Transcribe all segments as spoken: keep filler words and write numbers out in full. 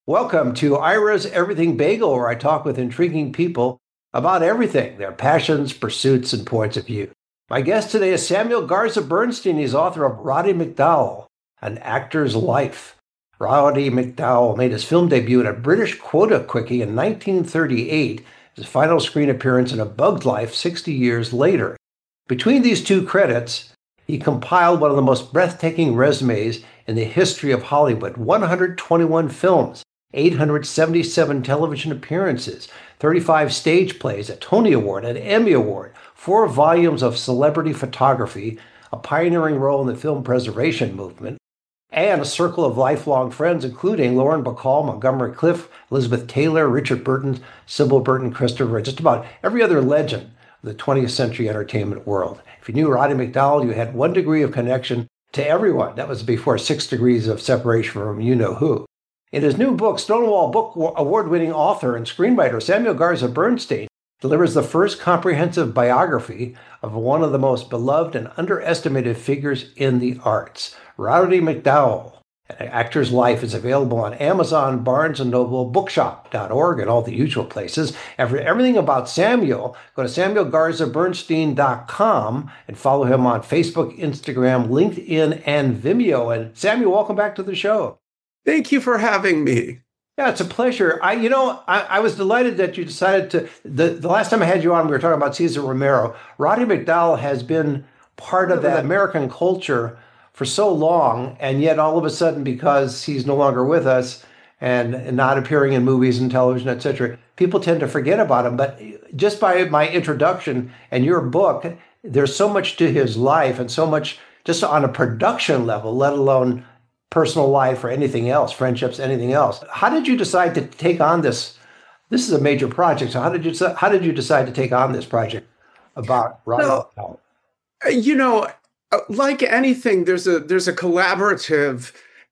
Welcome to Ira's Everything Bagel, where I talk with intriguing people about everything, their passions, pursuits, and points of view. My guest today is Samuel Garza Bernstein. He's author of Roddy McDowall, An Actor's Life. Roddy McDowall made his film debut in a British quota quickie in nineteen thirty-eight, his final screen appearance in A Bug's Life sixty years later. Between these two credits, he compiled one of the most breathtaking resumes in the history of Hollywood: one hundred twenty-one films, eight hundred seventy-seven television appearances, thirty-five stage plays, a Tony Award, an Emmy Award, four volumes of celebrity photography, a pioneering role in the film preservation movement, and a circle of lifelong friends, including Lauren Bacall, Montgomery Clift, Elizabeth Taylor, Richard Burton, Sybil Burton, Christopher, just about every other legend of the twentieth century entertainment world. If you knew Roddy McDowall, you had one degree of connection to everyone. That was before six degrees of separation from you-know-who. In his new book, Stonewall Book Award-winning author and screenwriter Samuel Garza Bernstein delivers the first comprehensive biography of one of the most beloved and underestimated figures in the arts. Roddy McDowall, An Actor's Life, is available on Amazon, Barnes and Noble, bookshop dot org, and all the usual places. And for everything about Samuel, go to samuel garza bernstein dot com and follow him on Facebook, Instagram, LinkedIn, and Vimeo. And Samuel, welcome back to the show. Thank you for having me. Yeah, it's a pleasure. I, you know, I, I was delighted that you decided to. The, the last time I had you on, we were talking about Cesar Romero. Roddy McDowall has been part of that American culture for so long, and yet all of a sudden, because he's no longer with us and, and not appearing in movies and television, et cetera, people tend to forget about him. But just by my introduction and your book, there's so much to his life and so much just on a production level, let alone personal life or anything else, friendships, anything else. How did you decide to take on this? This is a major project. So how did you how did you decide to take on this project about Roddy McDowall? You know, like anything, there's a there's a collaborative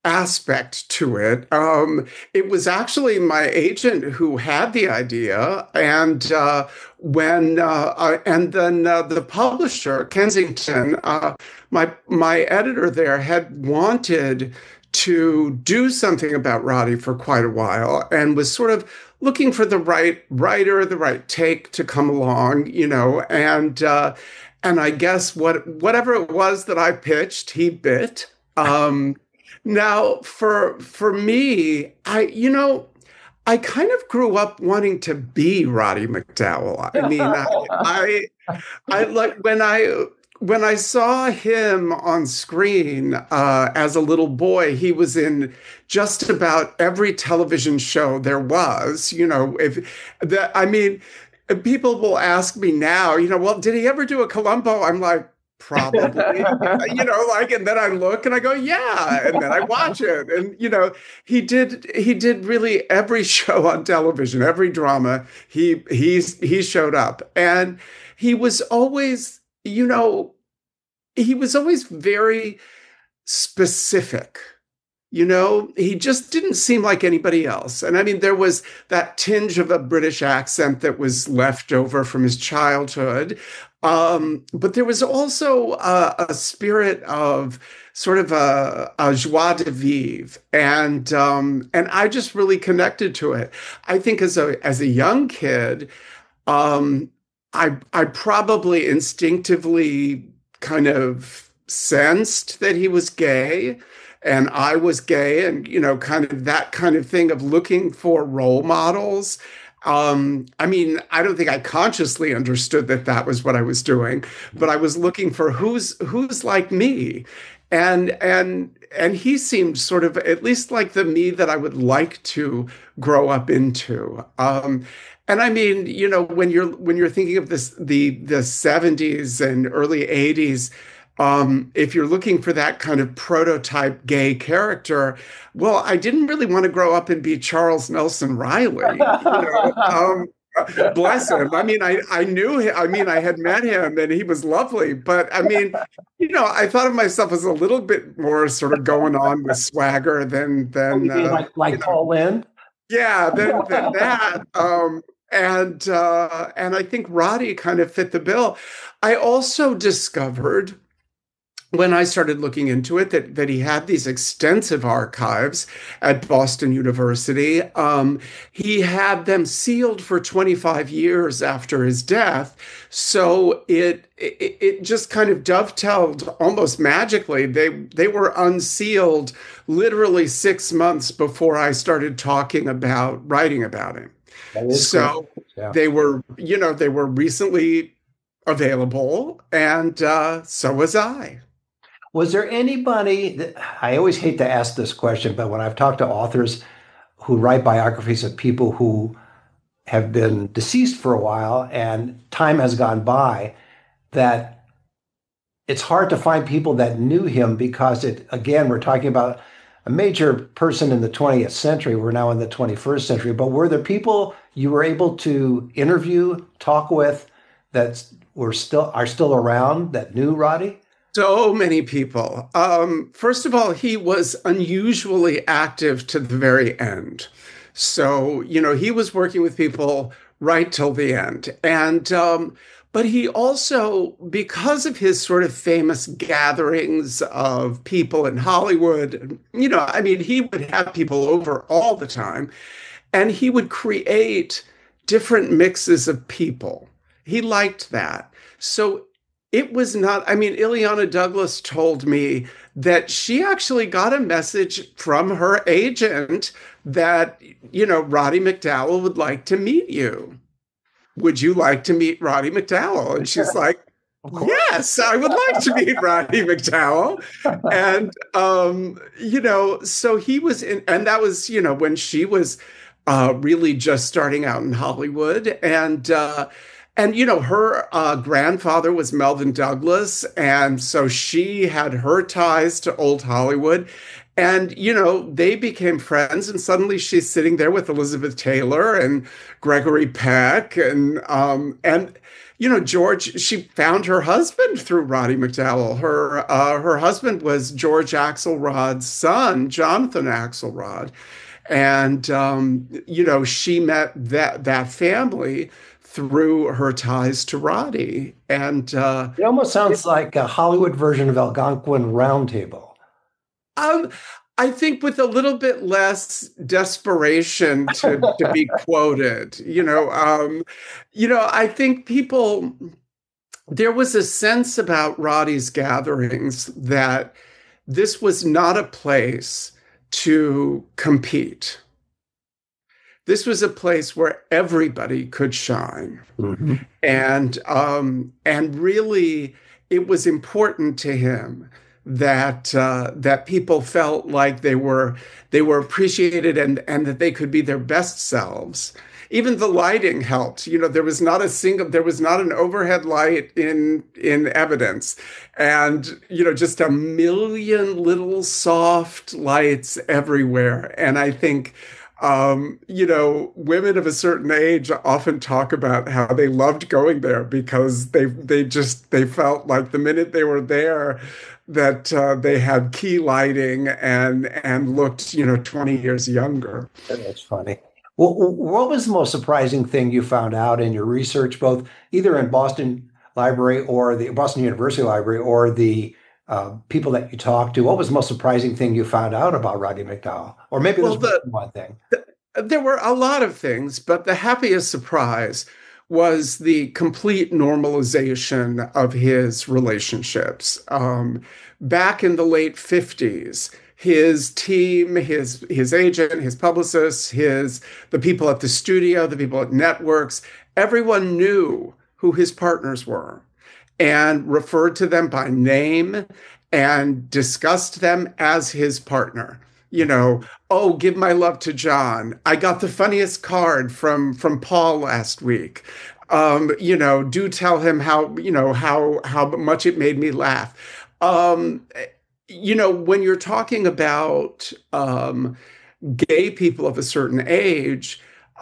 aspect to it. Um, it was actually my agent who had the idea, and uh, when uh, uh, and then uh, the publisher, Kensington, uh, my my editor there had wanted to do something about Roddy for quite a while, and was sort of looking for the right writer, the right take to come along, you know, and uh, and I guess what whatever it was that I pitched, he bit. Um, Now, for for me, I you know, I kind of grew up wanting to be Roddy McDowall. I mean, I, I I like when I when I saw him on screen uh, as a little boy. He was in just about every television show there was. You know, if that I mean, people will ask me now, you know, well, did he ever do a Columbo? I'm like, probably, you know, like, and then I look and I go, yeah, and then I watch it. And, you know, he did, he did really every show on television, every drama, he, he's, he showed up. And he was always, you know, he was always very specific. You know, he just didn't seem like anybody else. And I mean, there was that tinge of a British accent that was left over from his childhood. Um, but there was also a, a spirit of sort of a, a joie de vivre. And, um, and I just really connected to it. I think as a, as a young kid, um, I, I probably instinctively kind of sensed that he was gay. And I was gay, and, you know, kind of that kind of thing of looking for role models. Um, I mean, I don't think I consciously understood that that was what I was doing, but I was looking for who's who's like me. And and and he seemed sort of at least like the me that I would like to grow up into. Um, and I mean, you know, when you're when you're thinking of this the the seventies and early eighties, Um, if you're looking for that kind of prototype gay character, well, I didn't really want to grow up and be Charles Nelson Riley. You know? um, bless him. I mean, I, I knew him. I mean, I had met him and he was lovely. But I mean, you know, I thought of myself as a little bit more sort of going on with swagger than, than uh, like, like you know, Paul Lynde? Yeah, than, than that. Um, and uh, and I think Roddy kind of fit the bill. I also discovered when I started looking into it, that that he had these extensive archives at Boston University. Um, he had them sealed for twenty-five years after his death. So it, it it just kind of dovetailed almost magically. They they were unsealed literally six months before I started talking about writing about him. That is great. So Yeah. they were, you know, they were recently available, and uh, so was I. Was there anybody that I always hate to ask this question, but when I've talked to authors who write biographies of people who have been deceased for a while and time has gone by, that it's hard to find people that knew him because it, again, we're talking about a major person in the twentieth century. We're now in the twenty-first century, but were there people you were able to interview, talk with that were still are still around that knew Roddy? So many people. Um, first of all, he was unusually active to the very end. So, you know, he was working with people right till the end. And, um, but he also, because of his sort of famous gatherings of people in Hollywood, you know, I mean, he would have people over all the time and he would create different mixes of people. He liked that. So it was not, I mean, Ileana Douglas told me that she actually got a message from her agent that, you know, Roddy McDowall would like to meet you. Would you like to meet Roddy McDowall? And she's like, yes, I would like to meet Roddy McDowall. And, um, you know, so he was in, and that was, you know, when she was uh, really just starting out in Hollywood. And, uh, And, you know, her uh, grandfather was Melvyn Douglas. And so she had her ties to old Hollywood. And, you know, they became friends. And suddenly she's sitting there with Elizabeth Taylor and Gregory Peck. And, um, and you know, George, she found her husband through Roddy McDowall. Her, uh, her husband was George Axelrod's son, Jonathan Axelrod. And, um, you know, she met that, that family through her ties to Roddy. And uh, it almost sounds it, like a Hollywood version of Algonquin Round Table. Um, I think with a little bit less desperation to, to be quoted, you know, um, you know, I think people, there was a sense about Roddy's gatherings that this was not a place to compete. This was a place where everybody could shine. Mm-hmm. And um, and really, it was important to him that uh, that people felt like they were they were appreciated and, and that they could be their best selves. Even the lighting helped. You know, there was not a single, there was not an overhead light in in evidence. And, you know, just a million little soft lights everywhere. And I think Um, you know, women of a certain age often talk about how they loved going there because they they just they felt like the minute they were there that uh, they had key lighting and and looked, you know, twenty years younger. That's funny. Well, what was the most surprising thing you found out in your research, both either in Boston Library or the Boston University Library or the Uh, people that you talked to? What was the most surprising thing you found out about Roddy McDowall? Or maybe well, there's the, one thing. The, there were a lot of things, but the happiest surprise was the complete normalization of his relationships. Um, back in the late fifties, his team, his his agent, his publicists, his the people at the studio, the people at networks, everyone knew who his partners were and referred to them by name and discussed them as his partner. You know, oh, give my love to John. I got the funniest card from from Paul last week. Um, you know, do tell him how, you know, how how much it made me laugh. Um, you know, when you're talking about um, gay people of a certain age,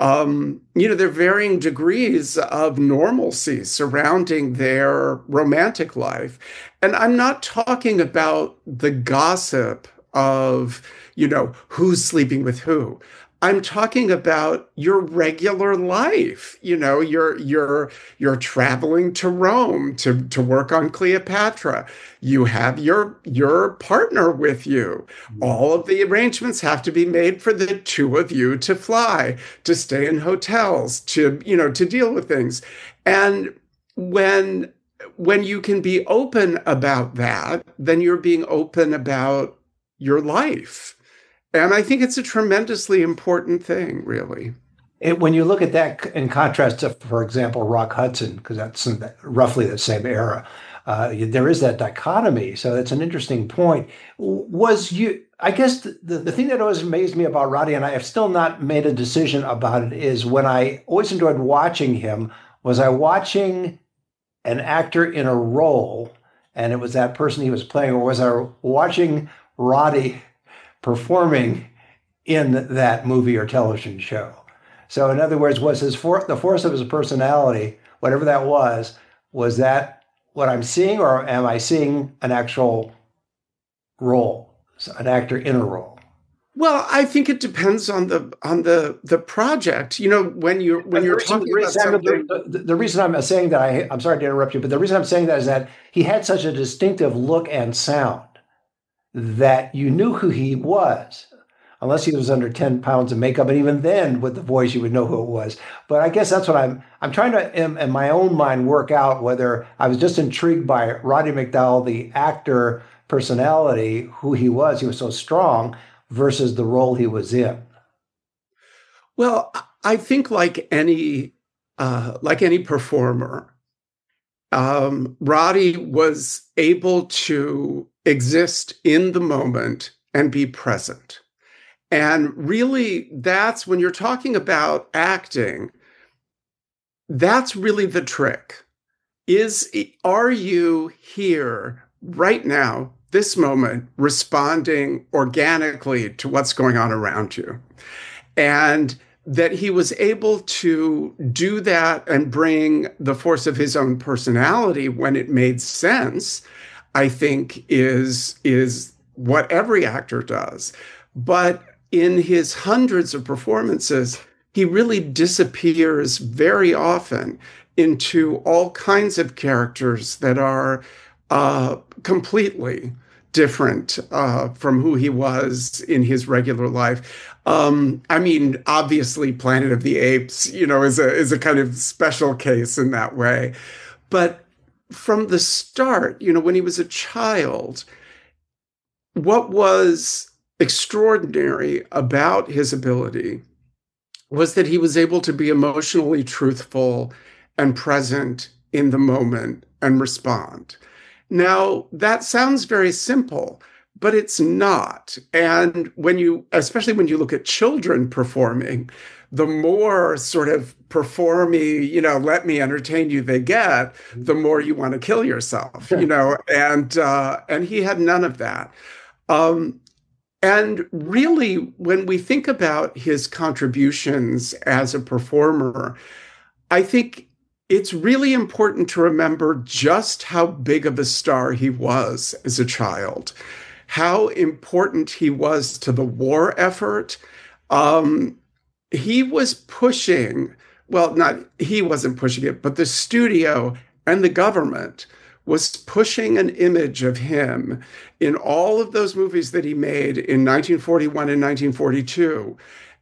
Um, you know, there are varying degrees of normalcy surrounding their romantic life. And I'm not talking about the gossip of, you know, who's sleeping with who. I'm talking about your regular life. You know, you're you're you're traveling to Rome to to work on Cleopatra. You have your your partner with you. All of the arrangements have to be made for the two of you to fly, to stay in hotels, to, you know, to deal with things. And when when you can be open about that, then you're being open about your life. And I think it's a tremendously important thing, really. It, when you look at that in contrast to, for example, Rock Hudson, because that's in the, roughly the same era, uh, there is that dichotomy. So that's an interesting point. Was you, I guess the, the, the thing that always amazed me about Roddie, and I have still not made a decision about it, is when I always enjoyed watching him, was I watching an actor in a role and it was that person he was playing, or was I watching Roddie performing in that movie or television show? So in other words, was his for, the force of his personality, whatever that was, was that what I'm seeing, or am I seeing an actual role, an actor in a role? Well, I think it depends on the on the the project. You know, when you're when you're talking about something. The, the, the reason I'm saying that, I, I'm sorry to interrupt you, but the reason I'm saying that is that he had such a distinctive look and sound that you knew who he was, unless he was under ten pounds of makeup. And even then, with the voice, you would know who it was. But I guess that's what I'm I'm trying to, in, in my own mind, work out whether I was just intrigued by Roddy McDowall, the actor personality, who he was. He was so strong, versus the role he was in. Well, I think like any uh, like any performer, um, Roddy was able to exist in the moment and be present. And really, that's when you're talking about acting, that's really the trick. Is, are you here right now, this moment, responding organically to what's going on around you? And that he was able to do that and bring the force of his own personality when it made sense, I think is, is what every actor does. But in his hundreds of performances, he really disappears very often into all kinds of characters that are uh, completely different uh, from who he was in his regular life. Um, I mean, obviously, Planet of the Apes, you know, is a is a kind of special case in that way. But from the start, you know, when he was a child, what was extraordinary about his ability was that he was able to be emotionally truthful and present in the moment and respond. Now, that sounds very simple, but it's not. And when you, especially when you look at children performing, the more sort of performy, you know, let me entertain you they get, the more you want to kill yourself, you know, and uh, and he had none of that. Um, And really, when we think about his contributions as a performer, I think it's really important to remember just how big of a star he was as a child, how important he was to the war effort. Um, he was pushing, well, not he wasn't pushing it, but the studio and the government was pushing an image of him in all of those movies that he made in nineteen forty-one and nineteen forty-two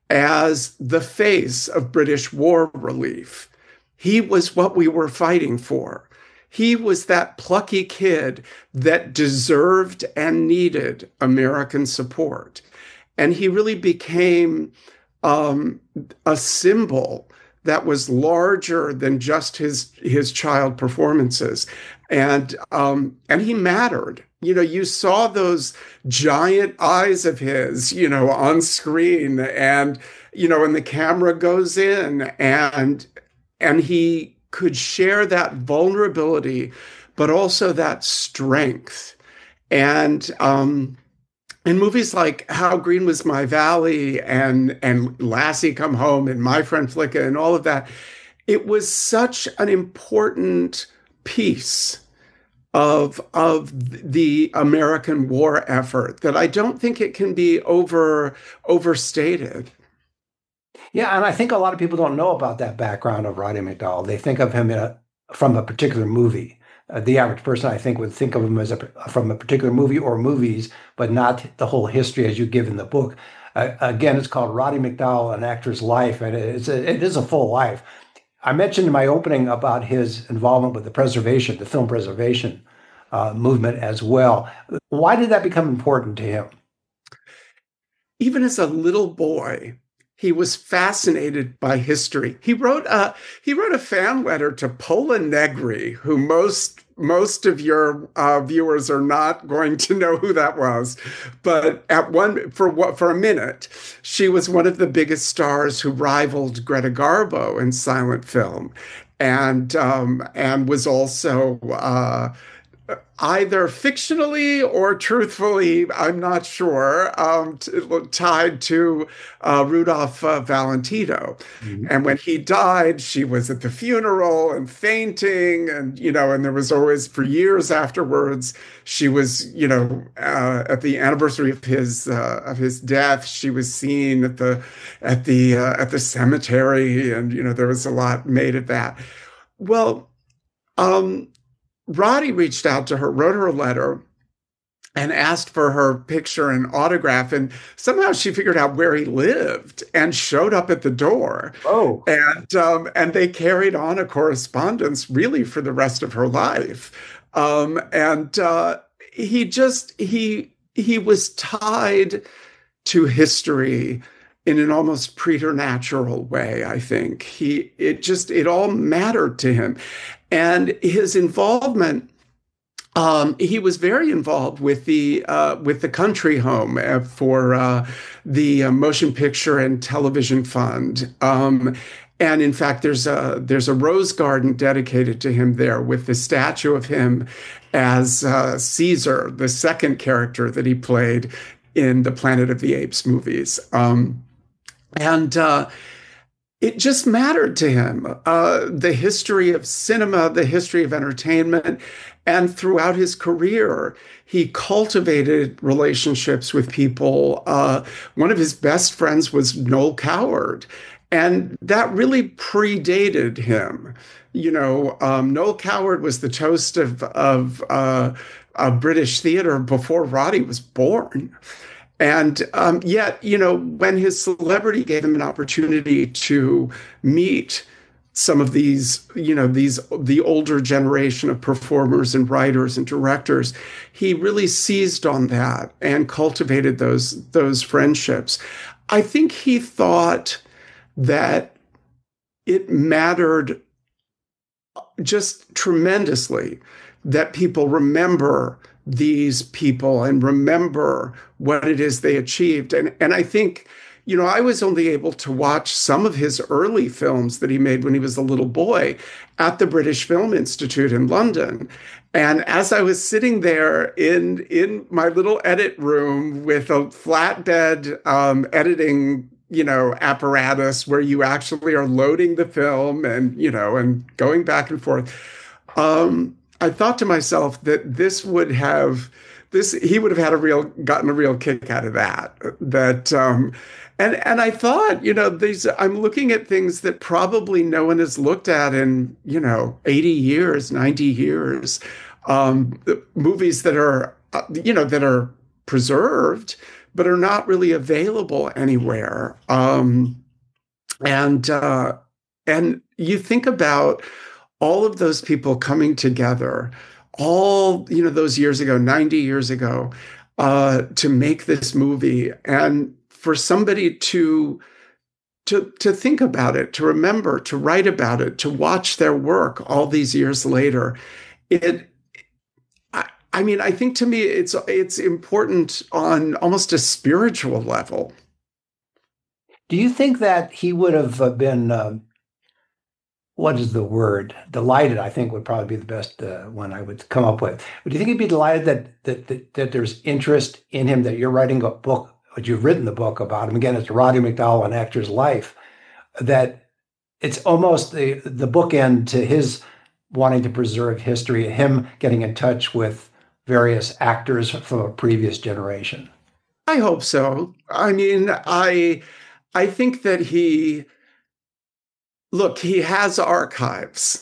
as the face of British war relief. He was what we were fighting for. He was that plucky kid that deserved and needed American support. And he really became um, a symbol that was larger than just his his child performances. And um, and he mattered. You know, you saw those giant eyes of his, you know, on screen, and you know, and the camera goes in, and and he could share that vulnerability, but also that strength. And um, in movies like How Green Was My Valley and and Lassie Come Home and My Friend Flicka and all of that, it was such an important piece of of the American war effort that I don't think it can be over overstated. Yeah, and I think a lot of people don't know about that background of Roddy McDowall. They think of him in a, from a particular movie. Uh, the average person, I think, would think of him as a, from a particular movie or movies, but not the whole history as you give in the book. Uh, again, it's called Roddy McDowall, An Actor's Life, and it's a, it is a full life. I mentioned in my opening about his involvement with the preservation, the film preservation uh, movement as well. Why did that become important to him? Even as a little boy, he was fascinated by history. He wrote a he wrote a fan letter to Pola Negri, who most most of your uh, viewers are not going to know who that was. But at one for what for a minute, she was one of the biggest stars who rivaled Greta Garbo in silent film, and um, and was also. Uh, either fictionally or truthfully, I'm not sure, um, t- tied to uh, Rudolph uh, Valentino. Mm-hmm. And when he died, she was at the funeral and fainting. And, you know, and there was always, for years afterwards, she was, you know, uh, at the anniversary of his uh, of his death, she was seen at the at the uh, at the cemetery, and you know, there was a lot made of that. Well, um, Roddy reached out to her, wrote her a letter, and asked for her picture and autograph. And somehow she figured out where he lived and showed up at the door. Oh, and um, and they carried on a correspondence really for the rest of her life. Um, and uh, he just he he was tied to history in an almost preternatural way. I think he it just it all mattered to him. And his involvement, um, he was very involved with the uh, with the Country Home uh, for uh, the uh, Motion Picture and Television Fund. Um, and in fact, there's a there's a rose garden dedicated to him there with the statue of him as uh, Caesar, the second character that he played in the Planet of the Apes movies. Um, and uh, It just mattered to him, uh, the history of cinema, the history of entertainment. And throughout his career, he cultivated relationships with people. Uh, one of his best friends was Noel Coward, and that really predated him. You know, um, Noel Coward was the toast of, of uh, uh, British theater before Roddy was born. And um, yet, you know, when his celebrity gave him an opportunity to meet some of these, you know, these the older generation of performers and writers and directors, he really seized on that and cultivated those those friendships. I think he thought that it mattered just tremendously that people remember these people and remember what it is they achieved. And, and I think, you know, I was only able to watch some of his early films that he made when he was a little boy at the British Film Institute in London. And as I was sitting there in, in my little edit room with a flatbed um, editing, you know, apparatus where you actually are loading the film and, you know, and going back and forth, um, I thought to myself that this would have this he would have had a real gotten a real kick out of that. That um, and and I thought, you know, these I'm looking at things that probably no one has looked at in, you know, eighty years, ninety years. Um, movies that are, uh, you know, that are preserved, but are not really available anywhere. Um, and uh, and you think about all of those people coming together, all, you know, those years ago, ninety years ago, uh, to make this movie. And for somebody to, to, to think about it, to remember, to write about it, to watch their work all these years later, it, I, I mean, I think to me, it's, it's important on almost a spiritual level. Do you think that he would have been, um, what is the word? Delighted, I think, would probably be the best uh, one I would come up with. But do you think he'd be delighted that, that that that there's interest in him, that you're writing a book, that you've written the book about him? Again, it's Roddy McDowall, An Actor's Life. That it's almost the the bookend to his wanting to preserve history, him getting in touch with various actors from a previous generation. I hope so. I mean, I I think that he Look, he has archives.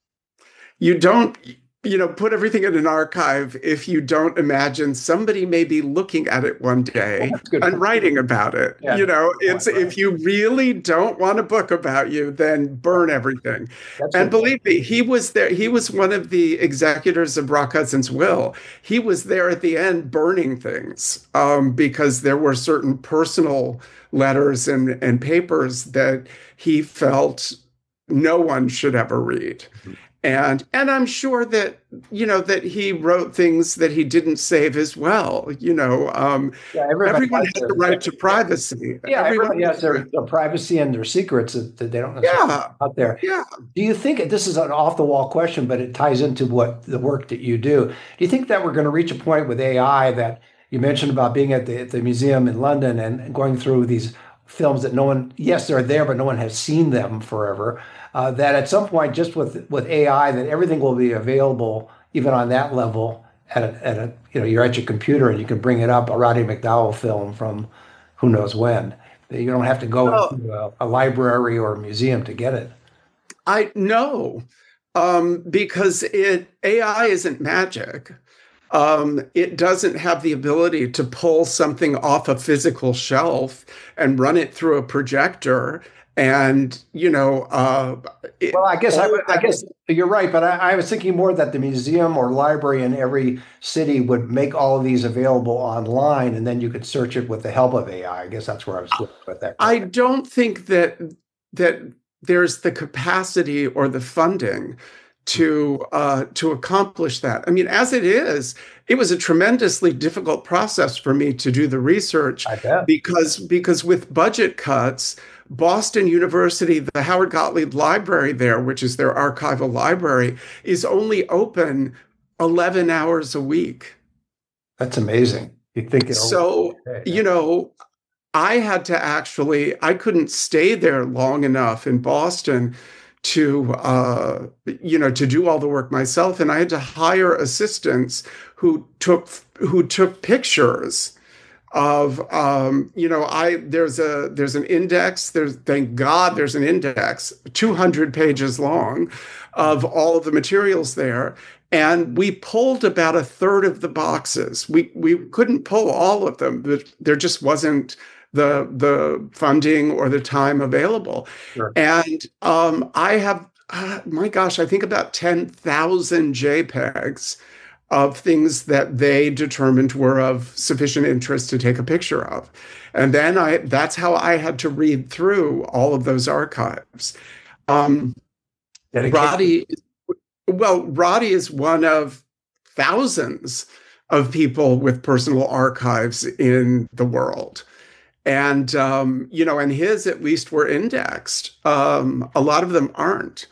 You don't, you know, put everything in an archive if you don't imagine somebody may be looking at it one Well, day that's a good and point. writing about it. Yeah, You that's know, a good point, it's right? if you really don't want a book about you, then Right. burn everything. That's a And good point. believe me, he was there. He was one of the executors of Rock Hudson's will. He was there at the end burning things um, because there were certain personal letters and, and papers that he felt no one should ever read. And and I'm sure that, you know, that he wrote things that he didn't save as well. You know, um, Yeah, everybody everyone has has their, the right their to yeah, privacy. yeah, Everyone everybody has has the their, right. their privacy and their secrets that, that they don't necessarily Yeah, put out there. yeah. Do you think this is an off the wall question, but it ties into what the work that you do? Do you think that we're going to reach a point with A I that you mentioned about being at the, at the museum in London and going through these films that no one, yes, they're there, but no one has seen them forever? Uh, that at some point, just with with A I, that everything will be available, even on that level, at a, at a you know, you're at your computer and you can bring it up, a Roddy McDowall film from who knows when. You don't have to go Oh, into a, a library or a museum to get it. I know, um, because it A I isn't magic. Um, it doesn't have the ability to pull something off a physical shelf and run it through a projector. And, you know, uh, Well, it, I guess I, all would- of I that guess is. you're right, but I, I was thinking more that the museum or library in every city would make all of these available online, and then you could search it with the help of A I. I I guess that's where I was going with that I question. don't think that that there's the capacity or the funding to uh, to accomplish that. I mean, as it is, it was a tremendously difficult process for me to do the research I bet. because because with budget cuts, Boston University, the Howard Gottlieb Library there, which is their archival library, is only open eleven hours a week. That's amazing. You think it'll, So, yeah. you know, I had to actually, I couldn't stay there long enough in Boston to, uh, you know, to do all the work myself. And I had to hire assistants who took, who took pictures of, um, you know, I, there's a, there's an index, there's, thank God there's an index, two hundred pages long of all of the materials there. And we pulled about a third of the boxes. We we couldn't pull all of them, but there just wasn't the the funding or the time available. Sure. And um, I have, uh, my gosh, I think about ten thousand JPEGs of things that they determined were of sufficient interest to take a picture of. And then I that's how I had to read through all of those archives. Um, Dedication. Roddy well, Roddy is one of thousands of people with personal archives in the world. And, um, you know, and his at least were indexed. Um, a lot of them aren't.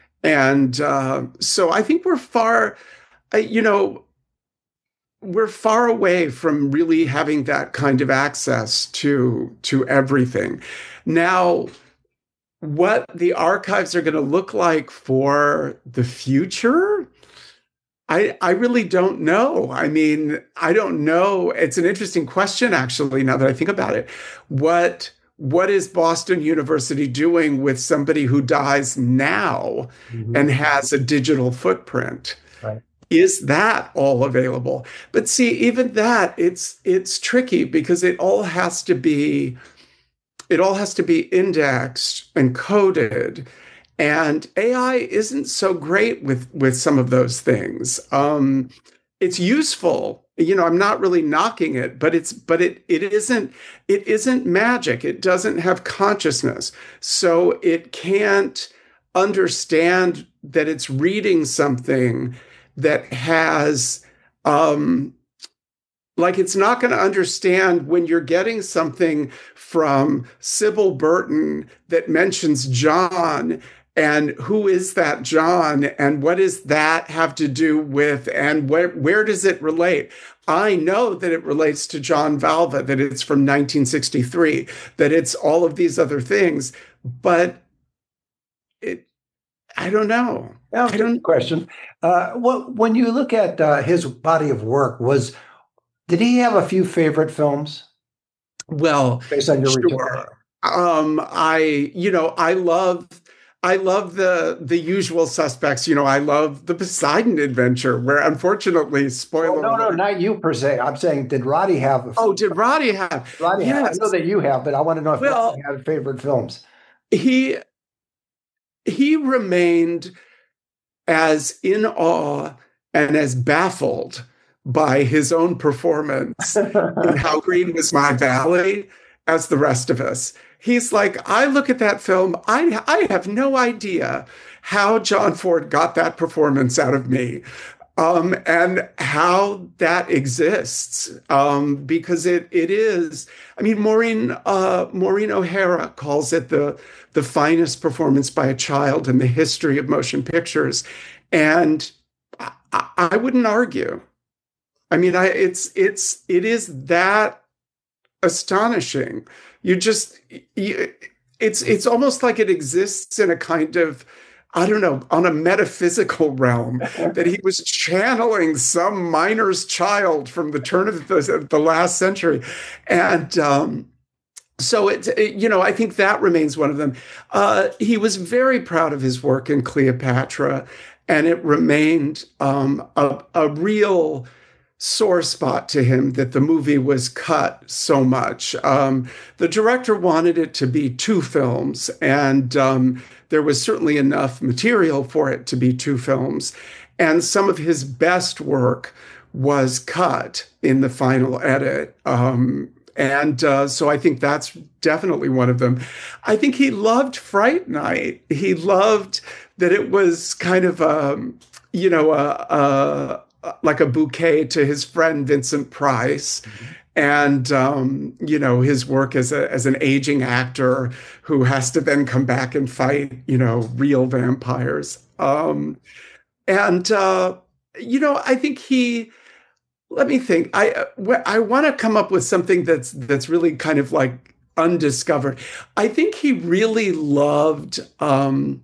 And uh, so I think we're far, uh, you know, we're far away from really having that kind of access to to everything. Now, what the archives are going to look like for the future, I I really don't know. I mean, I don't know. It's an interesting question, actually, now that I think about it. What what is Boston University doing with somebody who dies now Mhm. and has a digital footprint? Right. Is that all available? But see, even that, it's it's tricky because it all has to be it all has to be indexed and coded. And A I isn't so great with with some of those things. Um, it's useful. You know, I'm not really knocking it, but it's but it it isn't it isn't magic. It doesn't have consciousness. So it can't understand that it's reading something that has um like it's not going to understand when you're getting something from Sybil Burton that mentions John and who is that John and what does that have to do with and where where does it relate? I know that it relates to John Valva, that it's from nineteen sixty-three, that it's all of these other things, but it I don't know. That I was a don't good question. Uh, what, when you look at uh, his body of work, was did he have a few favorite films well, based on your research? sure. Um, I, you know, I love I love the the usual suspects. You know, I love the Poseidon Adventure, where unfortunately, spoiler Well, no, no, alert. not you per se. I'm saying, did Roddy have a Oh, did Roddy have? Roddy have? I Yes. know that you have, but I want to know if Well, Roddy had favorite films. he he remained as in awe and as baffled by his own performance in How Green Was My Valley as the rest of us. He's like, I look at that film, I, I have no idea how John Ford got that performance out of me. Um, and how that exists, um, because it it is. I mean, Maureen uh, Maureen O'Hara calls it the the finest performance by a child in the history of motion pictures, and I, I wouldn't argue. I mean, I it's it's it is that astonishing. You just you, it's it's almost like it exists in a kind of, I don't know, on a metaphysical realm, that he was channeling some miner's child from the turn of the, the last century. And um, so, it, it, you know, I think that remains one of them. Uh, he was very proud of his work in Cleopatra, and it remained um, a, a real sore spot to him that the movie was cut so much. Um, the director wanted it to be two films, and um, there was certainly enough material for it to be two films. And some of his best work was cut in the final edit. Um, and uh, so I think that's definitely one of them. I think he loved Fright Night. He loved that it was kind of, um, you know, a, a like a bouquet to his friend Vincent Price, mm-hmm. and um, you know, his work as a as an aging actor who has to then come back and fight, you know, real vampires. Um, and uh, you know, I think he. Let me think. I I want to come up with something that's that's really kind of like undiscovered. I think he really loved. Um,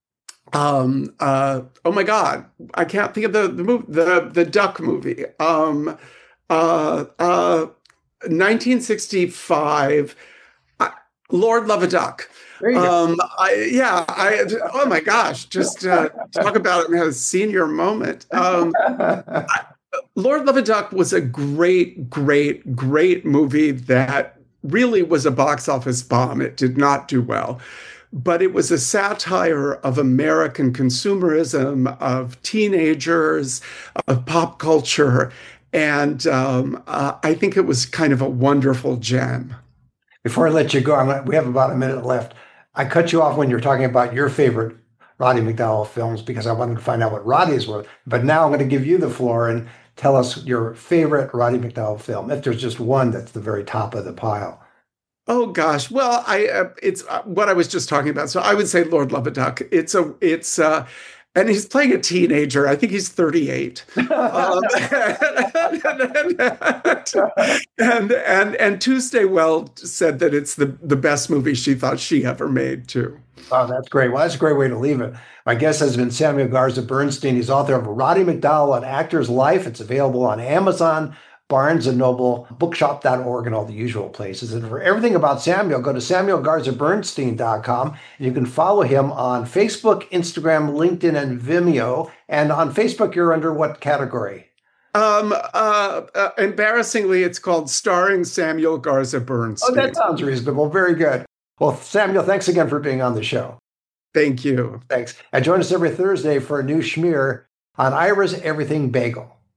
Um, uh, oh my God, I can't think of the the movie, the the Duck movie. Um, uh, uh, nineteen sixty-five, uh, Lord Love a Duck. Um, I, yeah, I, oh my gosh, just uh, talk about it, a senior moment. Um, I, Lord Love a Duck was a great, great, great movie that really was a box office bomb. It did not do well. But it was a satire of American consumerism, of teenagers, of pop culture. And um, uh, I think it was kind of a wonderful gem. Before I let you go, I'm, we have about a minute left. I cut you off when you were talking about your favorite Roddy McDowall films because I wanted to find out what Roddy's were. But now I'm going to give you the floor and tell us your favorite Roddy McDowall film, if there's just one that's the very top of the pile. Oh gosh, well, I uh, it's uh, what I was just talking about. So I would say Lord Love a Duck. It's a it's uh, and he's playing a teenager. I think he's thirty-eight. um, and, and and and Tuesday Weld said that it's the the best movie she thought she ever made too. Oh, that's great. Well, that's a great way to leave it. My guest has been Samuel Garza Bernstein. He's author of Roddy McDowall, An Actor's Life. It's available on Amazon, Barnes and Noble, bookshop dot org, and all the usual places. And for everything about Samuel, go to samuel garza bernstein dot com. And you can follow him on Facebook, Instagram, LinkedIn, and Vimeo. And on Facebook, you're under what category? Um, uh, uh, embarrassingly, it's called Starring Samuel Garza Bernstein. Oh, that sounds reasonable. Very good. Well, Samuel, thanks again for being on the show. Thank you. Thanks. And join us every Thursday for a new schmear on Ira's Everything Bagel.